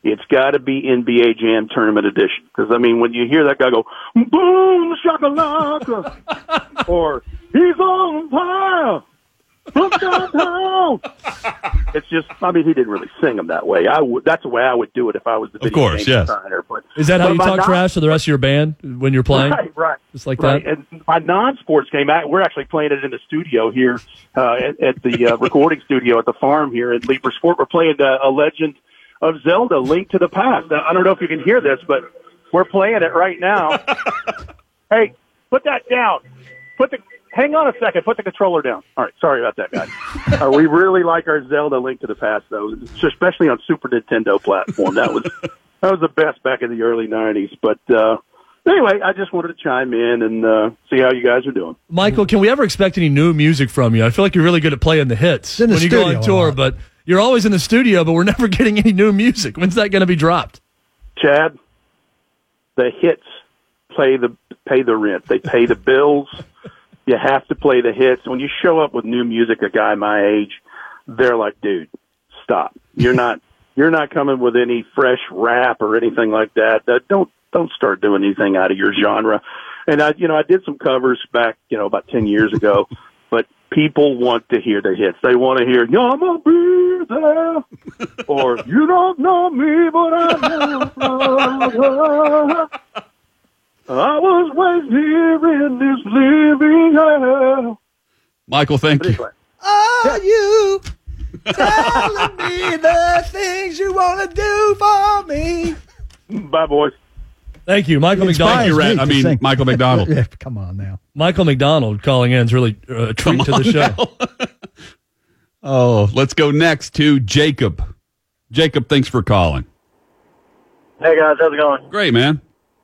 it's got to be N B A Jam Tournament Edition. Because, I mean, when you hear that guy go, boom, shakalaka, or he's on fire, from downtown. It's just, I mean, he didn't really sing them that way. I would, that's the way I would do it if I was the video Of course, game yes. designer. But, Is that how but you my talk non- trash to the rest of your band when you're playing? Right, right. Just like right. that? And my non-sports game, I, we're actually playing it in the studio here uh, at, at the uh, recording studio at the farm here at Leaper Sport. We're playing uh, A Legend of Zelda, Link to the Past. Now, I don't know if you can hear this, but we're playing it right now. Hey, put that down. Put the Hang on a second. Put the controller down. All right. Sorry about that, guys. uh, we really like our Zelda Link to the Past, though, especially on Super Nintendo platform. That was that was the best back in the early nineties. But uh, anyway, I just wanted to chime in and uh, see how you guys are doing. Michael, can we ever expect any new music from you? I feel like you're really good at playing the hits in the when you go studio on a tour, lot. but you're always in the studio, but we're never getting any new music. When's that going to be dropped? Chad, the hits pay the pay the rent. They pay the bills. You have to play the hits. When you show up with new music, a guy my age, they're like, dude, stop. You're not you're not coming with any fresh rap or anything like that. Uh, don't don't start doing anything out of your genre. And I you know, I did some covers back, you know, about ten years ago, but people want to hear the hits. They want to hear, "You're my be there," or "You don't know me, but I know." I was raised here in this living hell. Michael, thank you. Are you telling me the things you want to do for me? Bye, boys. Thank you, Michael McDonald. inspires me I to mean, sing. Michael McDonald. Yeah, come on now. Michael McDonald calling in is really uh, a treat Come to the on show. Oh, let's go next to Jacob. Jacob, thanks for calling. Hey guys, how's it going? Great, man.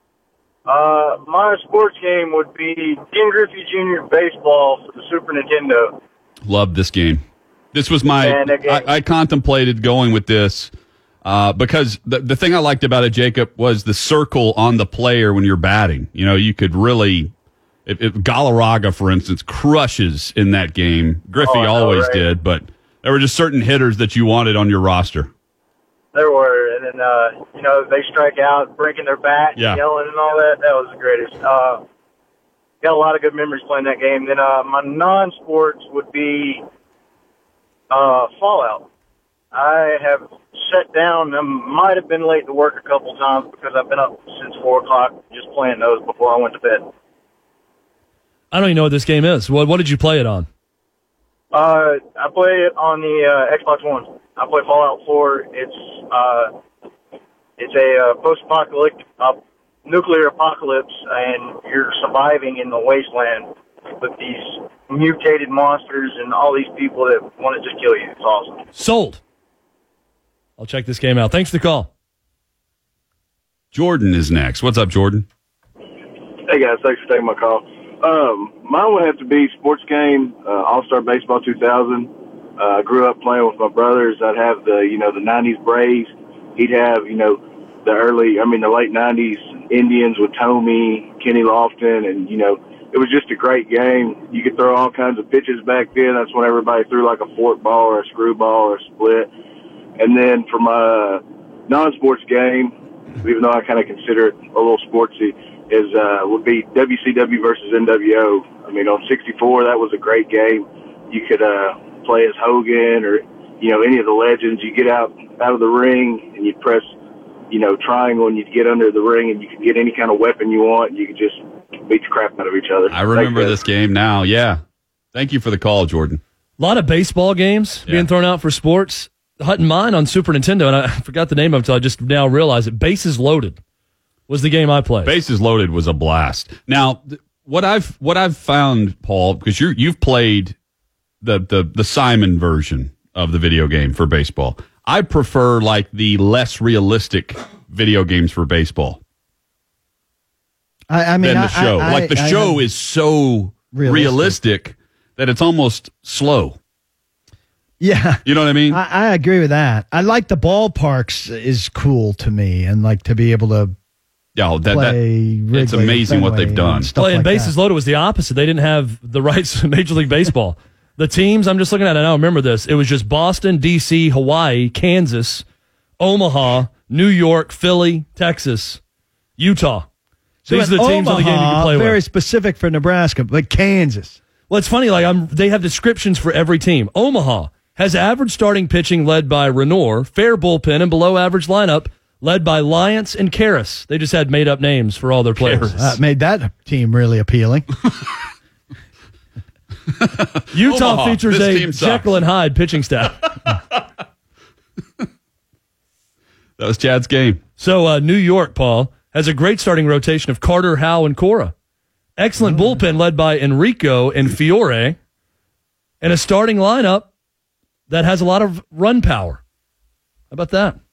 Uh, my sports game would be Ken Griffey Junior Baseball for the Super Nintendo. Love this game. This was my. Man, that game- I, I contemplated going with this uh, because the the thing I liked about it, Jacob, was the circle on the player when you're batting. You know, you could really. If, if Galarraga, for instance, crushes in that game, Griffey Oh, I know, always right? did, but there were just certain hitters that you wanted on your roster. There were, and then, uh, you know, they strike out, breaking their bat, Yeah. yelling and all that. That was the greatest. Uh, got a lot of good memories playing that game. Then, uh, my non-sports would be, uh, Fallout. I have sat down and might have been late to work a couple times because I've been up since four o'clock just playing those before I went to bed. I don't even know what this game is. What, what did you play it on? Uh, I play it on the uh, Xbox One. I play Fallout four. It's uh, it's a uh, post-apocalyptic uh, nuclear apocalypse, and you're surviving in the wasteland with these mutated monsters and all these people that want to just kill you. It's awesome. Sold. I'll check this game out. Thanks for the call. Jordan is next. What's up, Jordan? Hey guys, thanks for taking my call. Um, mine would have to be sports game, uh, All-Star Baseball two thousand. Uh, I grew up playing with my brothers. I'd have the, you know, the nineties Braves. He'd have, you know, the early, I mean, the late nineties Indians with Tomey, Kenny Lofton, and, you know, it was just a great game. You could throw all kinds of pitches back then. That's when everybody threw like a fork ball or a screwball or a split. And then for my non-sports game, even though I kind of consider it a little sportsy, is uh, would be W C W versus N W O. I mean, on sixty-four, that was a great game. You could uh, play as Hogan or, you know, any of the legends. You get out out of the ring and you press, you know, triangle, and you'd get under the ring, and you could get any kind of weapon you want. You could just beat the crap out of each other. I remember Thanks, this game now. Yeah. Thank you for the call, Jordan. A lot of baseball games Yeah. being thrown out for sports. Hutton mine on Super Nintendo, and I forgot the name of it until I just now realized it. Bases Loaded was the game I played. Bases Loaded was a blast. Now, th- what I've what I've found, Paul, because you you've played the, the the Simon version of the video game for baseball. I prefer like the less realistic video games for baseball I, I mean, than I, the show. I, like the I, I show have- is so Realistic. realistic. that it's almost slow. Yeah. You know what I mean? I, I agree with that. I like the ballparks is cool to me, and like to be able to Yeah, that, that play Wrigley, it's amazing what Fenway, they've done. and stuff Well, and like Bases that. Loaded was the opposite. They didn't have the rights to Major League Baseball. The teams, I'm just looking at it now, remember this. It was just Boston, D C, Hawaii, Kansas, Omaha, New York, Philly, Texas, Utah. So These are the teams Omaha, on the game you can play very with. specific for Nebraska, but Kansas. Well, it's funny. Like I'm, they have descriptions for every team. Omaha has average starting pitching led by Renor, fair bullpen, and below average lineup led by Lyons and Karras. They just had made up names for all their players. That made that team really appealing. Utah Omaha, features this a team sucks. Jekyll and Hyde pitching staff. That was Chad's game. So uh, New York, Paul, has a great starting rotation of Carter, Howe, and Cora. Excellent bullpen led by Enrico and Fiore, and a starting lineup that has a lot of run power. How about that?